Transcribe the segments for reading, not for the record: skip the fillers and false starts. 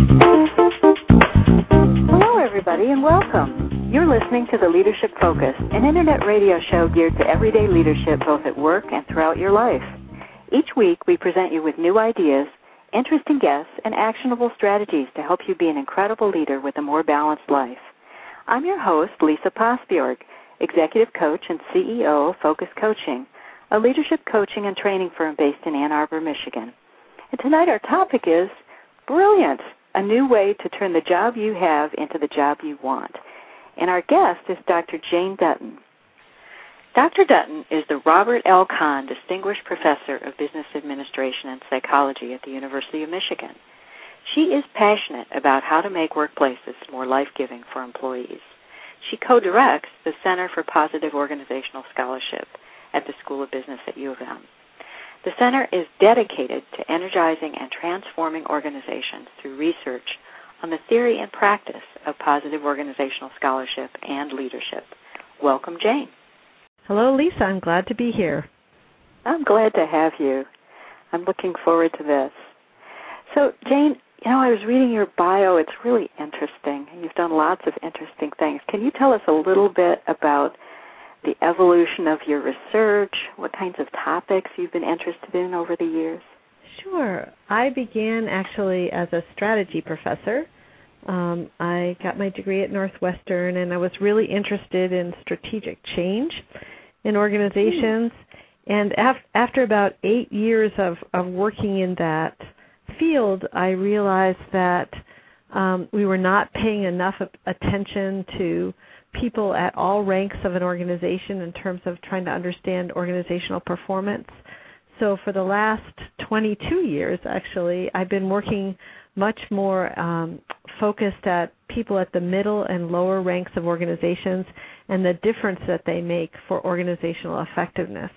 Hello, everybody, and welcome. You're listening to The Leadership Focus, an internet radio show geared to everyday leadership both at work and throughout your life. Each week, we present you with new ideas, interesting guests, and actionable strategies to help you be an incredible leader with a more balanced life. I'm your host, Lisa Posbjorg, Executive Coach and CEO of Focus Coaching, a leadership coaching and training firm based in Ann Arbor, Michigan. And tonight our topic is Brilliant, a new way to turn the job you have into the job you want. And our guest is Dr. Jane Dutton. Dr. Dutton is the Robert L. Kahn Distinguished Professor of Business Administration and Psychology at the University of Michigan. She is passionate about how to make workplaces more life-giving for employees. She co-directs the Center for Positive Organizational Scholarship at the School of Business at U of M. The center is dedicated to energizing and transforming organizations through research on the theory and practice of positive organizational scholarship and leadership. Welcome, Jane. Hello, Lisa. I'm glad to be here. I'm glad to have you. I'm looking forward to this. So, Jane, I was reading your bio. It's really interesting. You've done lots of interesting things. Can you tell us a little bit about the evolution of your research, what kinds of topics you've been interested in over the years? Sure. I began actually as a strategy professor. I got my degree at Northwestern, and I was really interested in strategic change in organizations. And after about 8 years of working in that field, I realized that we were not paying enough attention to people at all ranks of an organization in terms of trying to understand organizational performance. So for the last 22 years, actually, I've been working much more focused at people at the middle and lower ranks of organizations and the difference that they make for organizational effectiveness.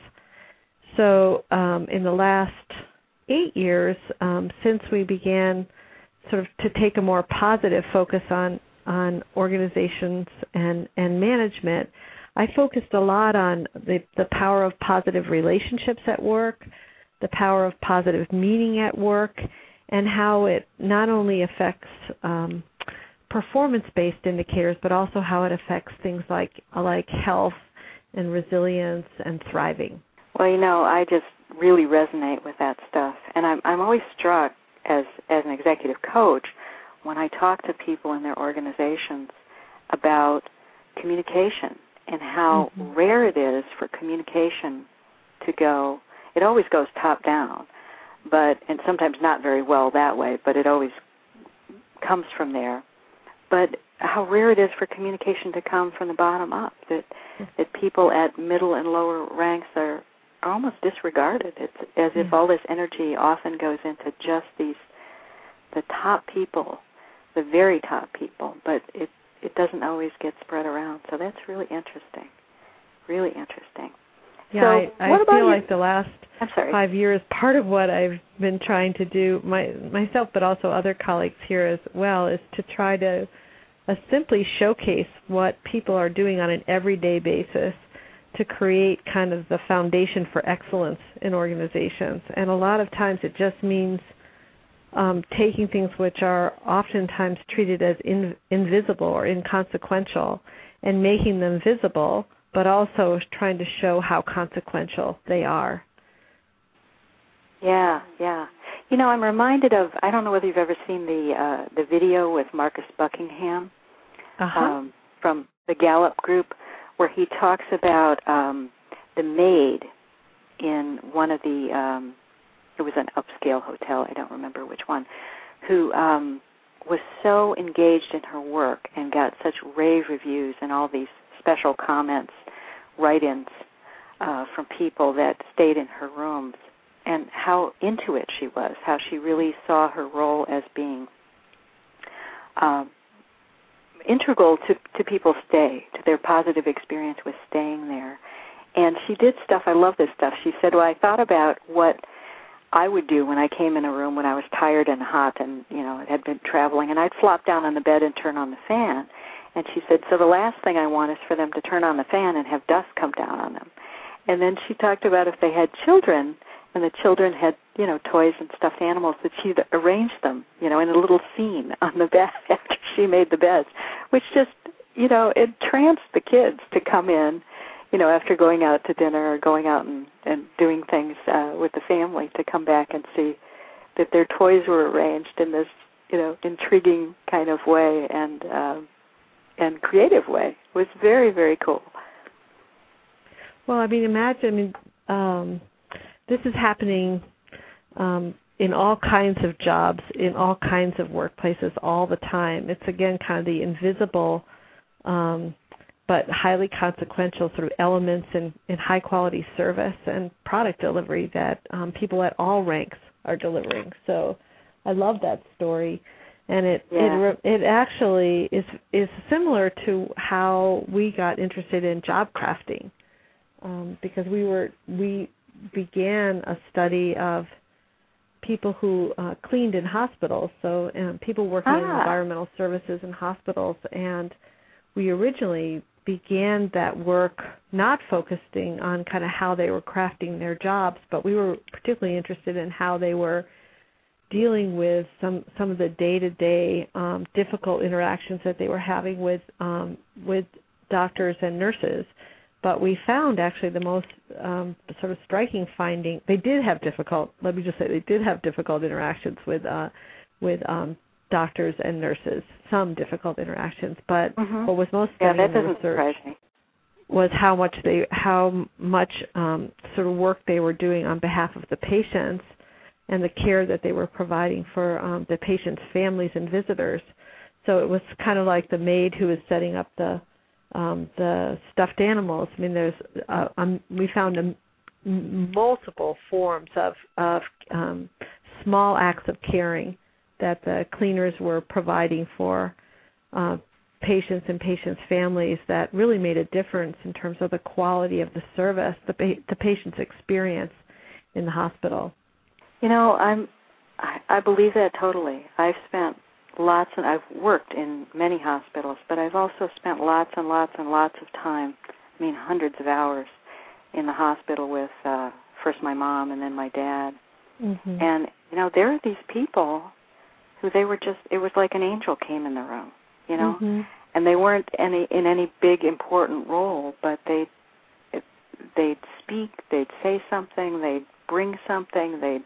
So in the last 8 years, since we began sort of to take a more positive focus on organizations and management, I focused a lot on the power of positive relationships at work, the power of positive meaning at work, and how it not only affects performance-based indicators, but also how it affects things like health and resilience and thriving. Well, I just really resonate with that stuff, and I'm always struck as an executive coach when I talk to people in their organizations about communication and how rare it is for communication to go. It always goes top down, and sometimes not very well that way, but it always comes from there. But how rare it is for communication to come from the bottom up, that people at middle and lower ranks are almost disregarded. It's as if all this energy often goes into just the top people, the very top people, but it doesn't always get spread around. So that's really interesting, really interesting. Yeah, so I feel like the last 5 years, part of what I've been trying to do, myself but also other colleagues here as well, is to try to simply showcase what people are doing on an everyday basis to create kind of the foundation for excellence in organizations. And a lot of times it just means taking things which are oftentimes treated as invisible or inconsequential and making them visible, but also trying to show how consequential they are. Yeah. I'm reminded of, I don't know whether you've ever seen the video with Marcus Buckingham from the Gallup Group, where he talks about the maid in one of the it was an upscale hotel, I don't remember which one, who was so engaged in her work and got such rave reviews and all these special comments, write-ins from people that stayed in her rooms, and how into it she was, how she really saw her role as being integral to people's stay, to their positive experience with staying there. And she did stuff, I love this stuff. She said, I thought about what I would do when I came in a room when I was tired and hot and, had been traveling, and I'd flop down on the bed and turn on the fan. And she said, so the last thing I want is for them to turn on the fan and have dust come down on them. And then she talked about if they had children and the children had, toys and stuffed animals, that she'd arrange them, in a little scene on the bed after she made the beds, which just, entranced the kids to come in, after going out to dinner or going out and doing things with the family, to come back and see that their toys were arranged in this, intriguing kind of way and creative way. It was very, very cool. Well, imagine, this is happening in all kinds of jobs, in all kinds of workplaces all the time. It's, again, kind of the invisible but highly consequential sort of elements in high-quality service and product delivery that people at all ranks are delivering. So I love that story. And it actually is similar to how we got interested in job crafting, because we began a study of people who cleaned in hospitals, so people working in environmental services in hospitals, and we originally began that work not focusing on kind of how they were crafting their jobs, but we were particularly interested in how they were dealing with some of the day-to-day difficult interactions that they were having with doctors and nurses. But we found actually the most sort of striking finding, they did have difficult interactions with doctors and nurses, some difficult interactions. But what was most stunning in the research was how much sort of work they were doing on behalf of the patients and the care that they were providing for the patients' families and visitors. So it was kind of like the maid who was setting up the stuffed animals. We found multiple forms of small acts of caring that the cleaners were providing for patients and patients' families that really made a difference in terms of the quality of the service, the patient's experience in the hospital. I believe that totally. I've spent I've worked in many hospitals, but I've also spent lots and lots and lots of time, hundreds of hours in the hospital with first my mom and then my dad. Mm-hmm. And, there are these people who it was like an angel came in the room, mm-hmm. and they weren't in any big important role, but they'd speak, they'd say something, they'd bring something, they'd,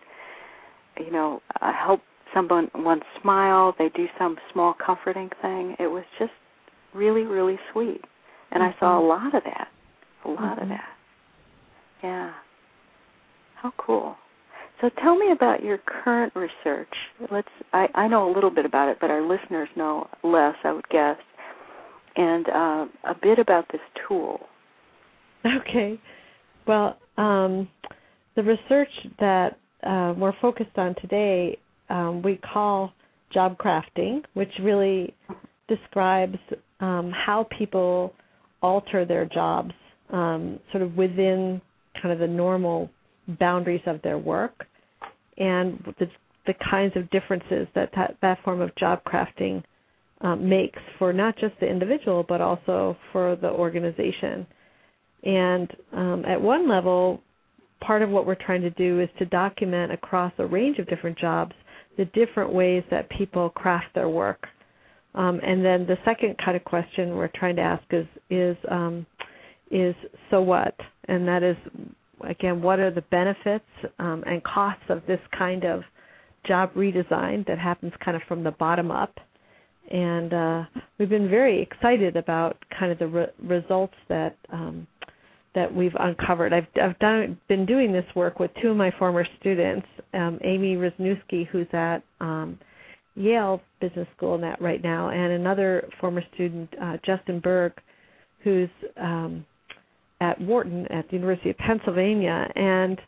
help someone smile, they do some small comforting thing. It was just really, really sweet. And mm-hmm. I saw a lot of that. Mm-hmm. Yeah. How cool. So tell me about your current research. I know a little bit about it, but our listeners know less, I would guess. And a bit about this tool. Okay. Well, the research that we're focused on today, we call job crafting, which really describes how people alter their jobs sort of within kind of the normal boundaries of their work, and the kinds of differences that form of job crafting makes for not just the individual but also for the organization. And at one level, part of what we're trying to do is to document across a range of different jobs the different ways that people craft their work. And then the second kind of question we're trying to ask is so what? And that is, again, what are the benefits and costs of this kind of job redesign that happens kind of from the bottom up? And we've been very excited about kind of the results that we've uncovered. I've been doing this work with two of my former students, Amy Wisniewski, who's at Yale Business School right now, and another former student, Justin Berg, who's at Wharton at the University of Pennsylvania. And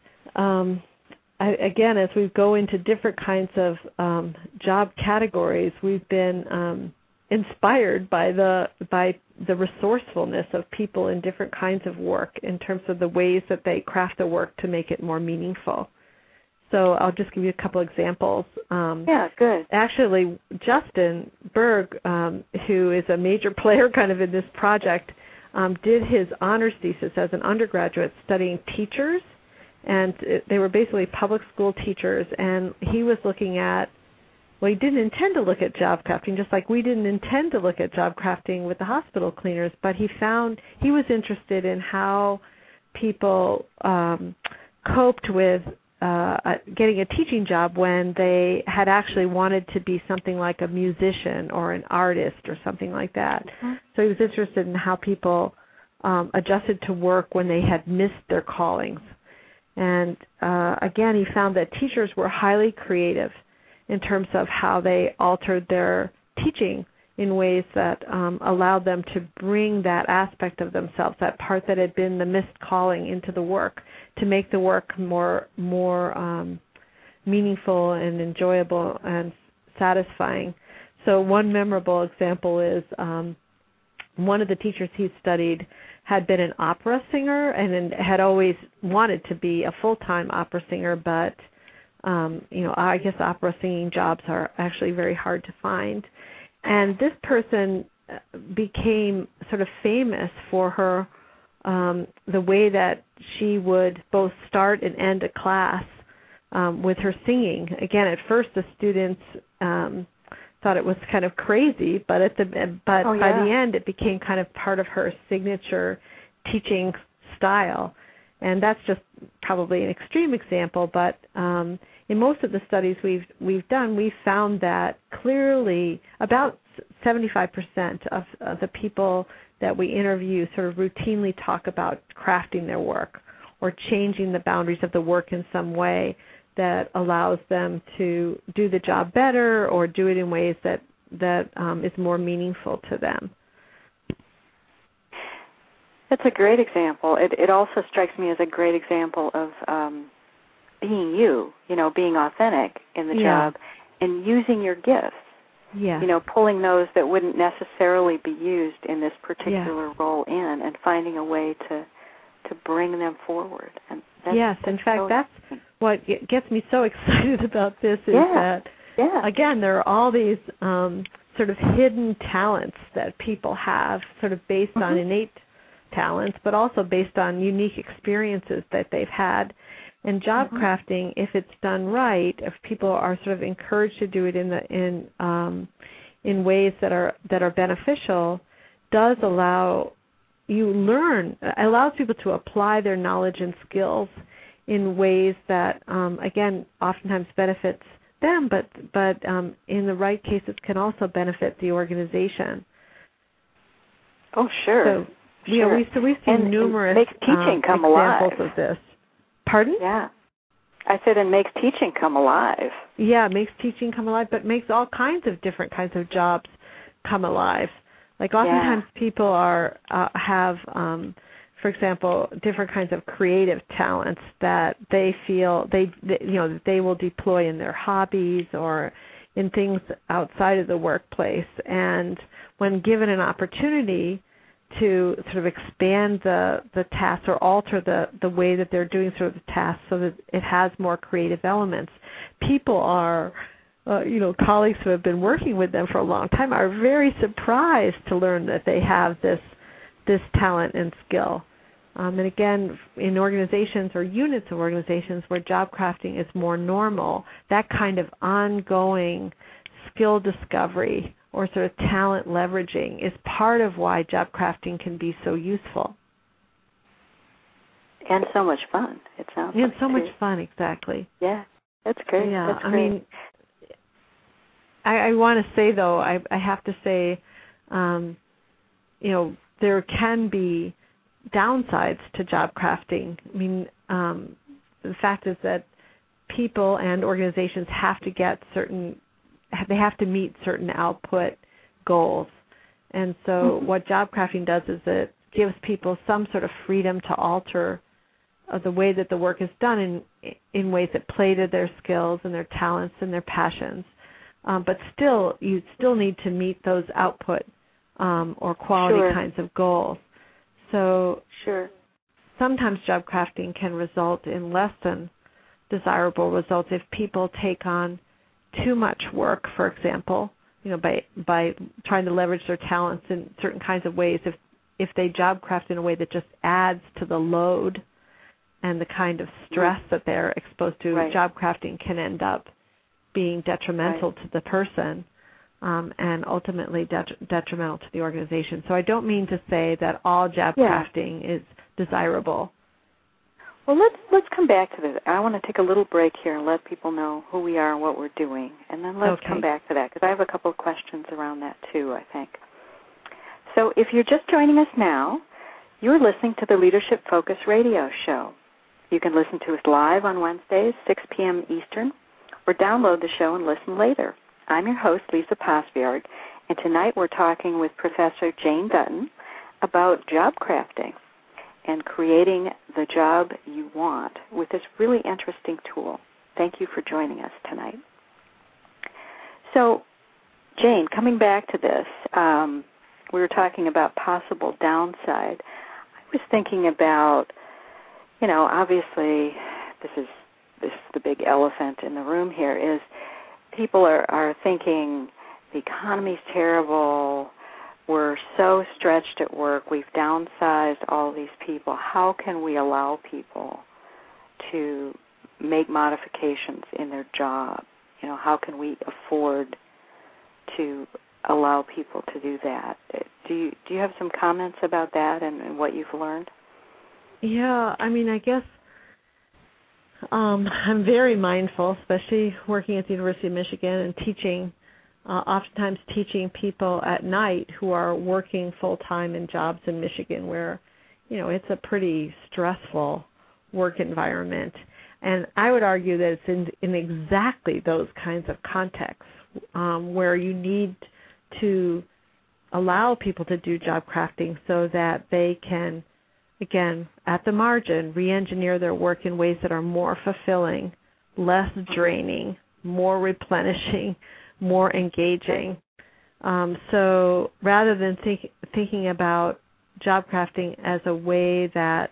again, as we go into different kinds of job categories, we've been inspired by the resourcefulness of people in different kinds of work in terms of the ways that they craft the work to make it more meaningful. So I'll just give you a couple examples. Yeah, good. Actually, Justin Berg, who is a major player kind of in this project, did his honors thesis as an undergraduate studying teachers And they were basically public school teachers, and he was looking at, well, he didn't intend to look at job crafting, just like we didn't intend to look at job crafting with the hospital cleaners, but he was interested in how people coped with getting a teaching job when they had actually wanted to be something like a musician or an artist or something like that. Mm-hmm. So he was interested in how people adjusted to work when they had missed their callings. And again, he found that teachers were highly creative in terms of how they altered their teaching in ways that allowed them to bring that aspect of themselves, that part that had been the missed calling, into the work, to make the work more meaningful and enjoyable and satisfying. So one memorable example is one of the teachers he studied had been an opera singer and had always wanted to be a full-time opera singer, but I guess opera singing jobs are actually very hard to find. And this person became sort of famous for her, the way that she would both start and end a class with her singing. Again, at first the students thought it was kind of crazy, by the end it became kind of part of her signature teaching style. And that's just probably an extreme example, but in most of the studies we've done, we've found that clearly about 75% of the people that we interview sort of routinely talk about crafting their work or changing the boundaries of the work in some way that allows them to do the job better or do it in ways that is more meaningful to them. That's a great example. It also strikes me as a great example of being you, being authentic in the job and using your gifts. Yeah. Pulling those that wouldn't necessarily be used in this particular role in and finding a way to bring them forward. And that's what gets me so excited about this is that, again, there are all these sort of hidden talents that people have sort of based on innate talents, but also based on unique experiences that they've had. And job crafting, if it's done right, if people are sort of encouraged to do it in ways that are beneficial, does allows people to apply their knowledge and skills in ways that, again, oftentimes benefits them, but in the right cases can also benefit the organization. Oh, sure. So, we've seen numerous examples of this. Pardon? Yeah. I said it makes teaching come alive. Yeah, it makes teaching come alive, but makes all kinds of different kinds of jobs come alive. Like oftentimes people have, for example, different kinds of creative talents that they feel that they will deploy in their hobbies or in things outside of the workplace. And when given an opportunity to sort of expand the task or alter the way that they're doing sort of the task so that it has more creative elements, people are, colleagues who have been working with them for a long time are very surprised to learn that they have this talent and skill. And again, in organizations or units of organizations where job crafting is more normal, that kind of ongoing skill discovery or sort of talent leveraging is part of why job crafting can be so useful. And so much fun, it sounds like. And so much fun, exactly. Yeah, that's great. Yeah, that's great. I mean, I want to say, though, I have to say, there can be downsides to job crafting. I mean, the fact is that people and organizations have to get they have to meet certain output goals. And so what job crafting does is it gives people some sort of freedom to alter the way that the work is done in ways that play to their skills and their talents and their passions. But still, you still need to meet those output or quality kinds of goals. So sometimes job crafting can result in less than desirable results if people take on too much work, for example, by trying to leverage their talents in certain kinds of ways. If they job craft in a way that just adds to the load and the kind of stress that they're exposed to, job crafting can end up being detrimental to the person and ultimately detrimental to the organization. So I don't mean to say that all job crafting is desirable. Well, let's come back to this. I want to take a little break here and let people know who we are and what we're doing, and then let's come back to that because I have a couple of questions around that too, I think. So if you're just joining us now, you're listening to the Leadership Focus radio show. You can listen to us live on Wednesdays, 6 p.m. Eastern, or download the show and listen later. I'm your host, Lisa Posbjerg, and tonight we're talking with Professor Jane Dutton about job crafting and creating the job you want with this really interesting tool. Thank you for joining us tonight. So, Jane, coming back to this, we were talking about possible downside. I was thinking about, obviously this is the big elephant in the room here, is people are thinking the economy's terrible, we're so stretched at work, we've downsized all these people. How can we allow people to make modifications in their job? How can we afford to allow people to do that? Do you have some comments about that and what you've learned? Yeah, I guess I'm very mindful, especially working at the University of Michigan and teaching, oftentimes teaching people at night who are working full-time in jobs in Michigan where, it's a pretty stressful work environment. And I would argue that it's in exactly those kinds of contexts where you need to allow people to do job crafting so that they can, again, at the margin, re-engineer their work in ways that are more fulfilling, less draining, more replenishing, more engaging. So rather than thinking about job crafting as a way that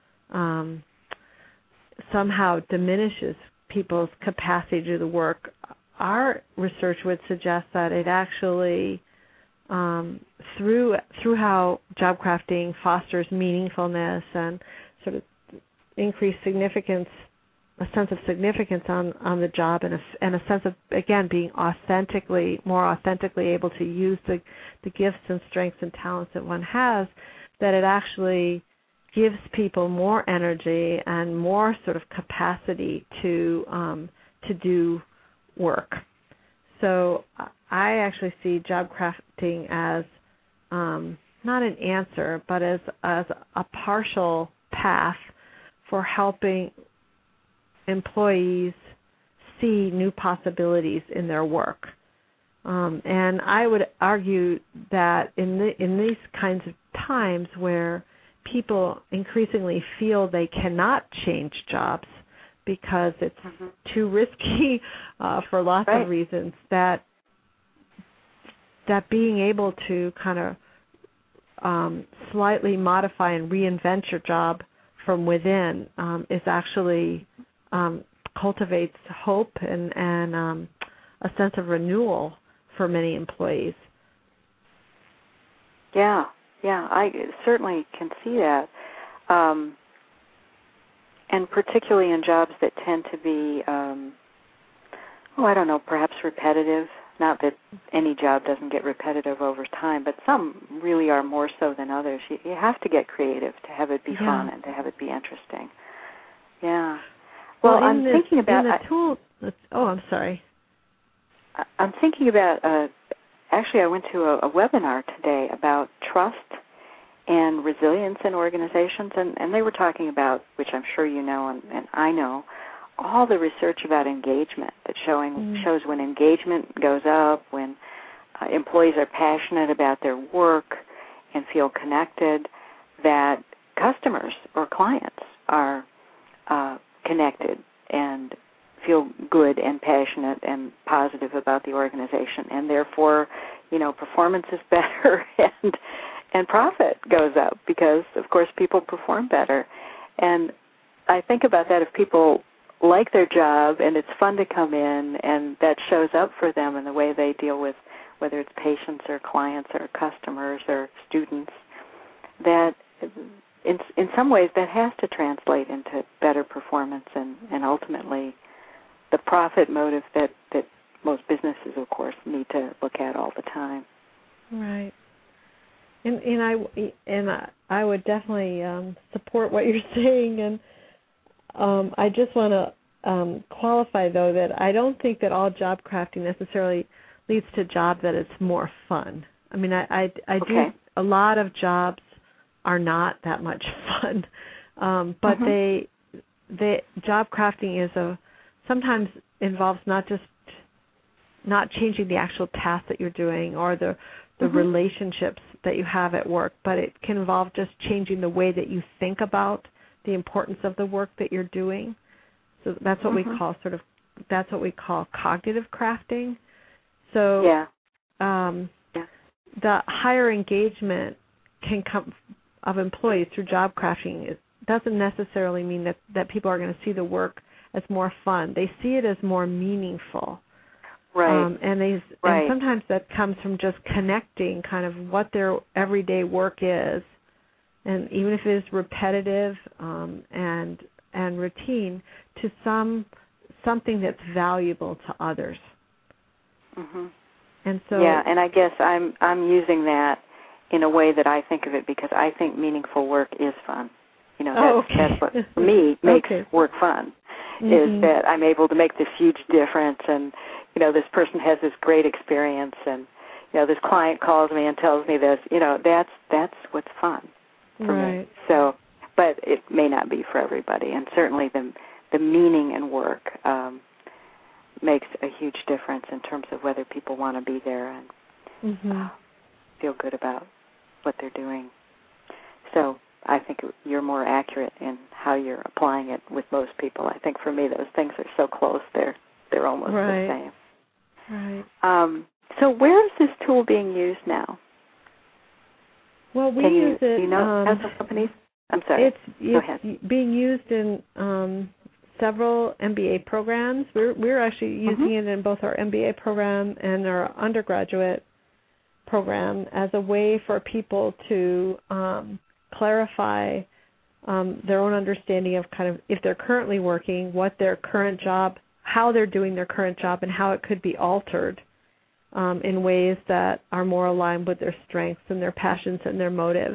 somehow diminishes people's capacity to do the work, our research would suggest that it actually, through how job crafting fosters meaningfulness and sort of increased significance, a sense of significance on the job, and a sense of, again, being more authentically able to use the gifts and strengths and talents that one has, that it actually gives people more energy and more sort of capacity to do work. So I actually see job crafting as not an answer, but as a partial path for helping employees see new possibilities in their work. And I would argue that in these kinds of times where people increasingly feel they cannot change jobs because it's too risky for lots of reasons, that being able to kind of slightly modify and reinvent your job from within is actually cultivates hope and a sense of renewal for many employees. Yeah, I certainly can see that. And particularly in jobs that tend to be, perhaps repetitive. Not that any job doesn't get repetitive over time, but some really are more so than others. You have to get creative to have it be fun and to have it be interesting. Yeah. Well, I'm thinking about... I'm sorry. I'm thinking about... Actually, I went to a webinar today about trust and resilience in organizations, and they were talking about, which I'm sure you know and I know, all the research about engagement that shows when engagement goes up, when employees are passionate about their work and feel connected, that customers or clients are connected and feel good and passionate and positive about the organization, and therefore, performance is better and profit goes up because, of course, people perform better. And I think about that if people like their job and it's fun to come in and that shows up for them in the way they deal with whether it's patients or clients or customers or students, that in some ways that has to translate into better performance and ultimately the profit motive that most businesses, of course, need to look at all the time. Right. And I would definitely support what you're saying, and I just want to qualify though that I don't think that all job crafting necessarily leads to a job that is more fun. I mean, I do. A lot of jobs are not that much fun, but they job crafting sometimes involves not changing the actual task that you're doing or the relationships that you have at work, but it can involve just changing the way that you think about the importance of the work that you're doing. So that's what we call cognitive crafting. So the higher engagement can come of employees through job crafting. It doesn't necessarily mean that people are going to see the work as more fun. They see it as more meaningful. Right. And sometimes that comes from just connecting kind of what their everyday work is, and even if it is repetitive and routine, to something that's valuable to others. Mm-hmm. And so and I guess I'm using that in a way that I think of it because I think meaningful work is fun. That's what for me makes work fun. Is that I'm able to make this huge difference, and this person has this great experience, and this client calls me and tells me this. That's what's fun for me. So, but it may not be for everybody, and certainly the meaning in work makes a huge difference in terms of whether people want to be there and feel good about what they're doing. So I think you're more accurate in how you're applying it with most people. I think for me those things are so close, they're almost the same. Right. So where is this tool being used now? Well, we use it. Do you know as a company? I'm sorry. Go ahead. Being used in several MBA programs. We're actually using it in both our MBA program and our undergraduate program as a way for people to clarify their own understanding of kind of if they're currently working, what their current job, how they're doing their current job, and how it could be altered in ways that are more aligned with their strengths and their passions and their motives.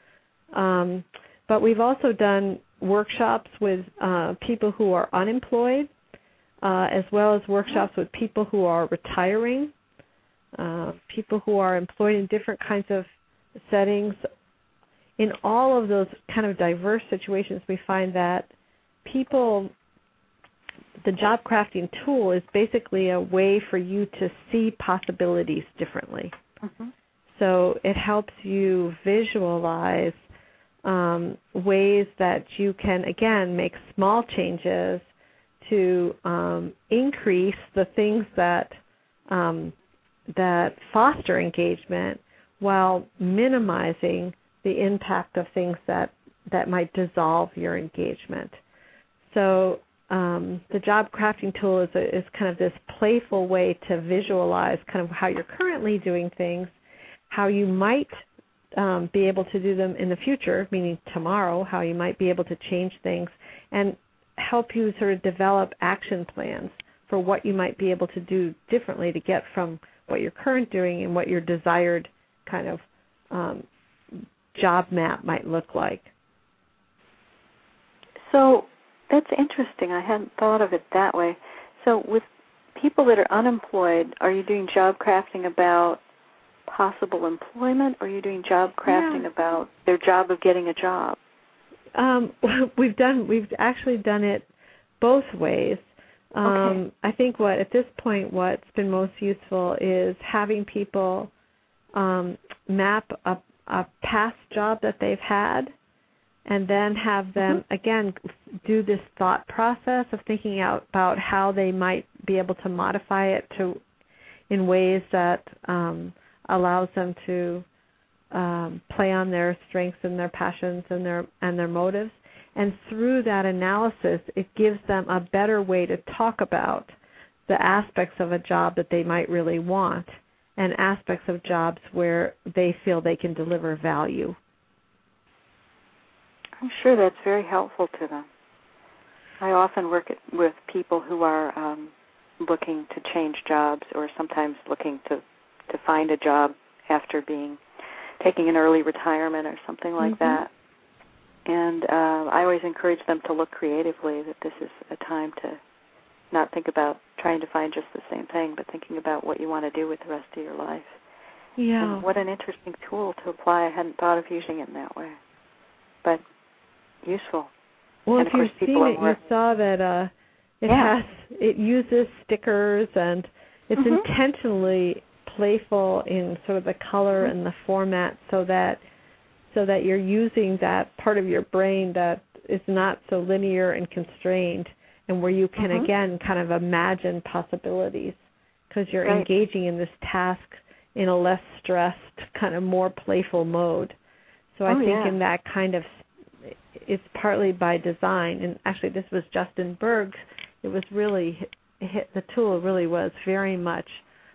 But we've also done workshops with people who are unemployed, as well as workshops with people who are retiring, people who are employed in different kinds of settings. In all of those kind of diverse situations, we find that the job crafting tool is basically a way for you to see possibilities differently. So it helps you visualize ways that you can, again, make small changes to increase the things that foster engagement while minimizing the impact of things that might dissolve your engagement. So the job crafting tool is kind of this playful way to visualize kind of how you're currently doing things, how you might be able to do them in the future, meaning tomorrow, how you might be able to change things, and help you sort of develop action plans for what you might be able to do differently to get from what you're currently doing and what your desired kind of job map might look like. So that's interesting. I hadn't thought of it that way. So with people that are unemployed, are you doing job crafting about possible employment, or are you doing job crafting about their job of getting a job? We've actually done it both ways. I think at this point what's been most useful is having people map a past job that they've had, and then have them again do this thought process of thinking out about how they might be able to modify it in ways that allows them to play on their strengths and their passions and their motives. And through that analysis, it gives them a better way to talk about the aspects of a job that they might really want and aspects of jobs where they feel they can deliver value. I'm sure that's very helpful to them. I often work with people who are looking to change jobs, or sometimes looking to find a job after taking an early retirement or something like that. And I always encourage them to look creatively, that this is a time to not think about trying to find just the same thing, but thinking about what you want to do with the rest of your life. Yeah. And what an interesting tool to apply. I hadn't thought of using it in that way, but useful. Well, and if you've seen it, you saw that it uses stickers, and it's intentionally playful in sort of the color and the format, so that you're using that part of your brain that is not so linear and constrained, and where you can again kind of imagine possibilities, because you're engaging in this task in a less stressed, kind of more playful mode. So I think in that kind of, it's partly by design, and actually this was Justin Berg's. It was really, the tool really was very much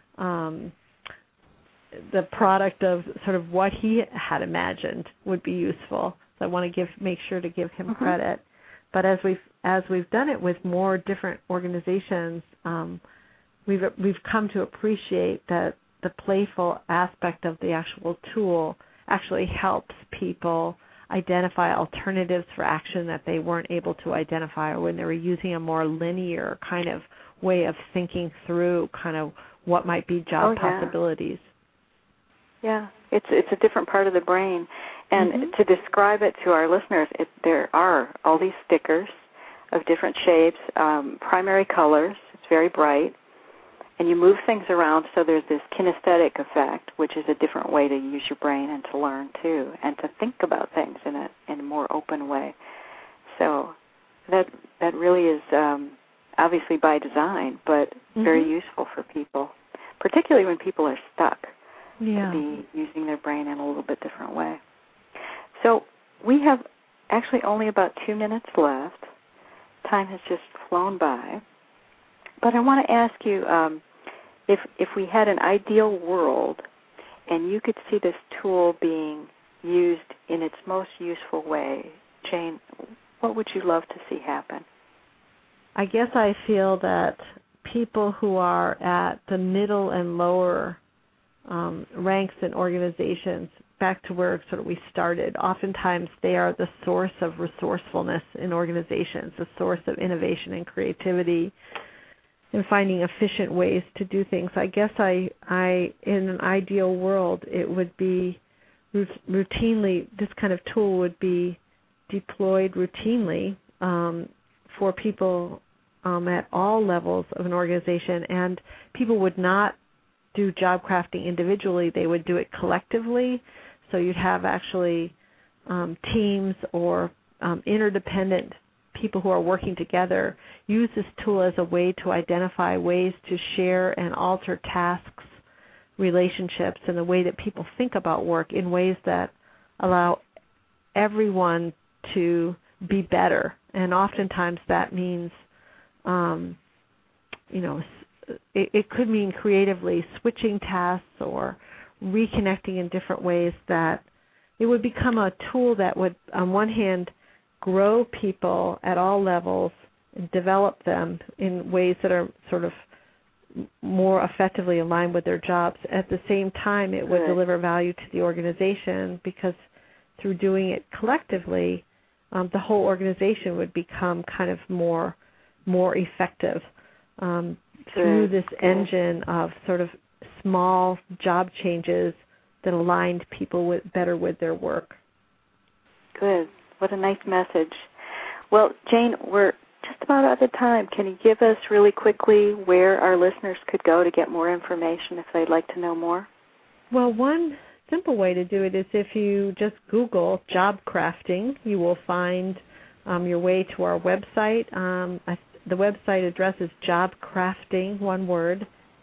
the product of sort of what he had imagined would be useful. So I want to make sure to give him credit. But as we've done it with more different organizations, we've come to appreciate that the playful aspect of the actual tool actually helps people identify alternatives for action that they weren't able to identify, or when they were using a more linear kind of way of thinking through kind of what might be job possibilities. Yeah, it's a different part of the brain. And to describe it to our listeners, there are all these stickers of different shapes, primary colors. It's very bright. And you move things around, so there's this kinesthetic effect, which is a different way to use your brain and to learn, too, and to think about things in a more open way. So that really is obviously by design, but very useful for people, particularly when people are stuck, to be using their brain in a little bit different way. So we have actually only about 2 minutes left. Time has just flown by. But I want to ask you, if we had an ideal world and you could see this tool being used in its most useful way, Jane, what would you love to see happen? I guess I feel that people who are at the middle and lower ranks in organizations, back to where sort of we started, oftentimes they are the source of resourcefulness in organizations, the source of innovation and creativity, and finding efficient ways to do things. I guess I in an ideal world, it would be routinely, this kind of tool would be deployed routinely for people at all levels of an organization, and people would not do job crafting individually, they would do it collectively. So you'd have actually teams or interdependent people who are working together use this tool as a way to identify ways to share and alter tasks, relationships, and the way that people think about work in ways that allow everyone to be better. And oftentimes that means, it could mean creatively switching tasks or reconnecting in different ways, that it would become a tool that would, on one hand, grow people at all levels and develop them in ways that are sort of more effectively aligned with their jobs. At the same time, it would deliver value to the organization, because through doing it collectively, the whole organization would become kind of more effective through this engine of sort of small job changes that aligned people better with their work. Good. What a nice message. Well, Jane, we're just about out of time. Can you give us really quickly where our listeners could go to get more information if they'd like to know more? Well, one simple way to do it is if you just Google job crafting, you will find your way to our website. The website address is jobcrafting.org.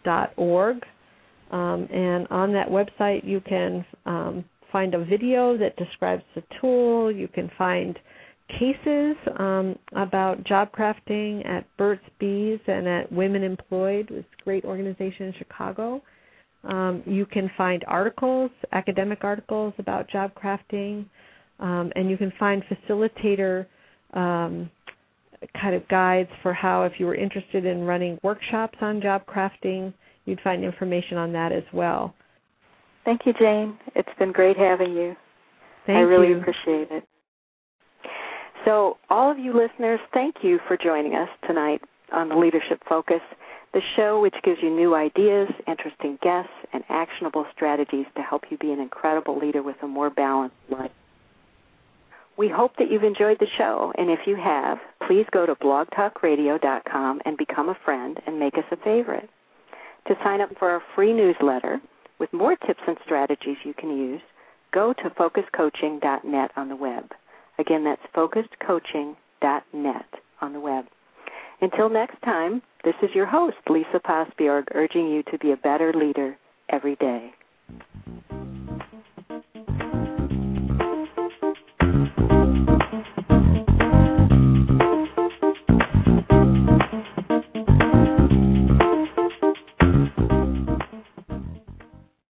And on that website, you can find a video that describes the tool. You can find cases about job crafting at Burt's Bees and at Women Employed, which is a great organization in Chicago. You can find articles, academic articles about job crafting. And you can find facilitator kind of guides for how, if you were interested in running workshops on job crafting, you'd find information on that as well. Thank you, Jane. It's been great having you. Thank you. I really appreciate it. So all of you listeners, thank you for joining us tonight on the Leadership Focus, the show which gives you new ideas, interesting guests, and actionable strategies to help you be an incredible leader with a more balanced life. We hope that you've enjoyed the show, and if you have, please go to blogtalkradio.com and become a friend and make us a favorite. To sign up for our free newsletter with more tips and strategies you can use, go to focuscoaching.net on the web. Again, that's focuscoaching.net on the web. Until next time, this is your host, Lisa Posbjorg, urging you to be a better leader every day.